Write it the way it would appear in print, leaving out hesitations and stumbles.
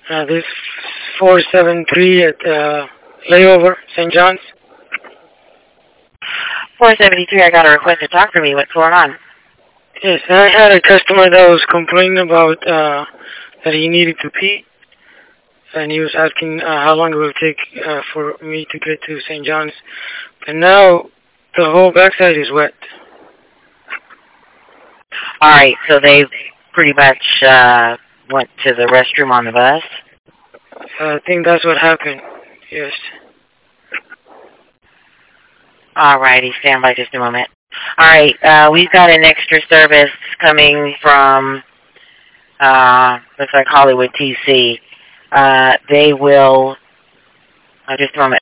This 473 at Layover, St. John's. 473, I got a request to talk to me. What's going on? Yes, I had a customer that was complaining about that he needed to pee, and he was asking how long it will take for me to get to St. John's. And now the whole backside is wet. All right, so they pretty much went to the restroom on the bus? I think that's what happened, yes. All righty, stand by just a moment. All right, we've got an extra service coming from, looks like Hollywood TC. They will, just a moment.